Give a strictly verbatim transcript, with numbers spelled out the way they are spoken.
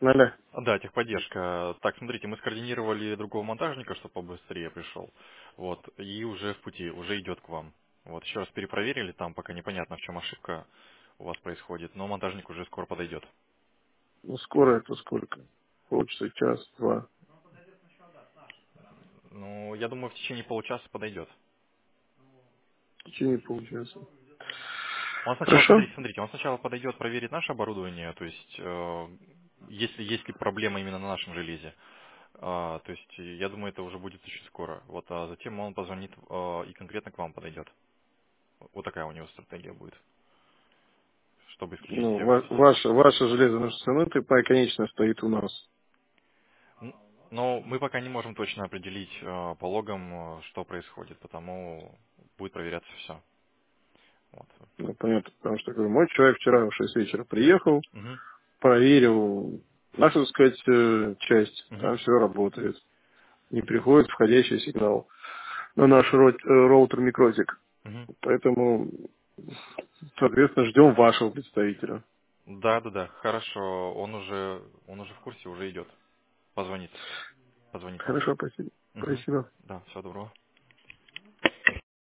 Наля. Да, техподдержка. Так, смотрите, мы скоординировали другого монтажника, чтобы побыстрее пришел. Вот, и уже в пути, уже идет к вам. Вот, еще раз перепроверили, там пока непонятно, в чем ошибка у вас происходит, но монтажник уже скоро подойдет. Ну, скоро это сколько? Полчаса, час, два. Ну, я думаю, в течение получаса подойдет. В течение получаса. Он сначала, Хорошо? смотрите, смотрите, он сначала подойдет, проверит наше оборудование, то есть, э, если есть ли проблема именно на нашем железе. А, то есть, я думаю, это уже будет очень скоро. Вот, а затем он позвонит э, и конкретно к вам подойдет. Вот такая у него стратегия будет, чтобы исключить Ну, все, ва- все. ваше, ваше железо на шестнадцать пай, конечно, стоит у нас. Н- Но мы пока не можем точно определить э, по логам, э, что происходит, потому будет проверяться все. Вот. Ну, понятно, потому что говорю, мой человек вчера в шесть вечера приехал, Мгм, проверил нашу, так сказать, э, часть, мгм, там все работает. Не приходит входящий сигнал на наш ро- э, роутер микротик. мгм. Поэтому, соответственно, ждем вашего представителя. Да, да, да, хорошо. Он уже, он уже в курсе, уже идет. Позвонит. Позвонит вам. Хорошо, спасибо. Мгм. Спасибо. Да, всего доброго.